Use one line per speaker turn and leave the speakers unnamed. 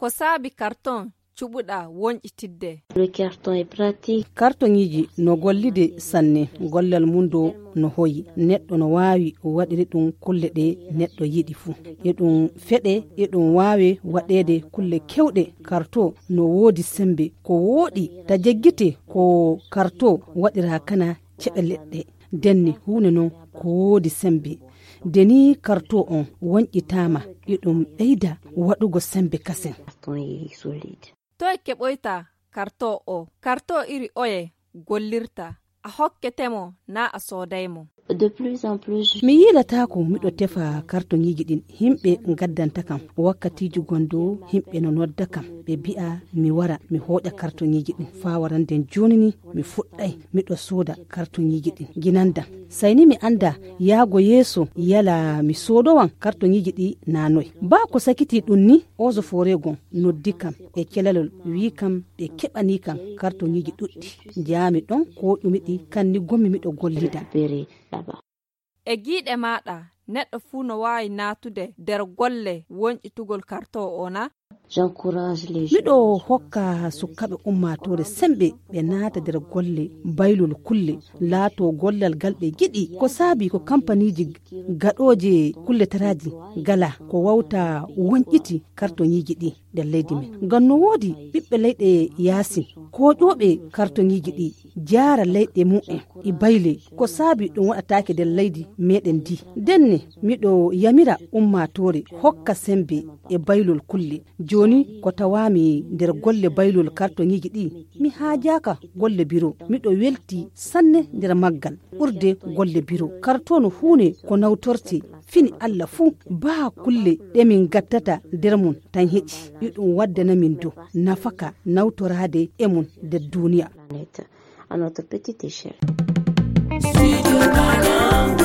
ko saabi karton cuɓuɗa wonƴitidde.
Le carton est pratique.
Kartoniji no gollide sanne gollal mundo no hoyi neɗɗo no wawi waɗiri ɗum kulle ɗe neɗɗo yiɗi fuu e ɗum feɗe e ɗum wawe waɗede kulle kewɗe. Karto no woodi sembe ko wooɗi ta jeggite ko karto waɗira kana ceɓe leɗɗe denni hunde non ko woodi sembe. Deni karto on wonƴitama e ɗum ɓeyda waɗugo sembe kasen.
Carton est solide.
To e keɓoyta karto o karto iri oye gollirta a hokketemo na a soodaymo.
De plus en plus.
Mi yiɗatako miɗo tefa kartoniji ɗin himɓe gaddanta kam wakkatiji gondo himɓe no nodda kam ɓe bi'a mi wara mi hoƴa kartoniji ɗin fa waranden joni ni mi fuɗɗay miɗo sooda kartoniji ɗin ginanda sayni mi anda yaago yeeso yala mi soodowan kartoniji ɗi nanoy ba ko sakiti ɗum ni ozo foregon noddi kam e kelalol wi kam ɓe keɓani kam kartoniji ɗuɗɗi jami ɗon ko ɗumi ɗi kanni gommi miɗo gollida.
E giiɗe maɗa neɗɗo fuu no wawi natude nder golle wonƴitugol karton o na?
J'encourage les gens.
Miɗo hokka sukkaɓe ummatore sembe ɓe naata nder golle baylol kulle laato gollal gal ɓe giɗi ko saabi ko kampaniji gaɗoje kulle taraji gala ko wawta wonƴiti kartoniji ɗi nder leydi men ngam no woodi ɓiɓɓe leyɗe yaasi ko ƴoɓe kartoniji ɗi jara leyɗe mu'en e bayle ko saabi ɗum waɗatake nder leydi meɗen di denne miɗo yamira ummatore hokka sembe e baylol kulle joni ko tawami nder golle baylol kartoniji ɗi mi haajaka golle biro miɗo welti sanne nder maggal ɓurde golle biro karton huune ko nawtorte fini Allah fuu ba kulle ɗemin gattata nder mum tan heƴi ɗum waddana min do nafaka nawtorade e mum nder duniya
À notre petite échelle.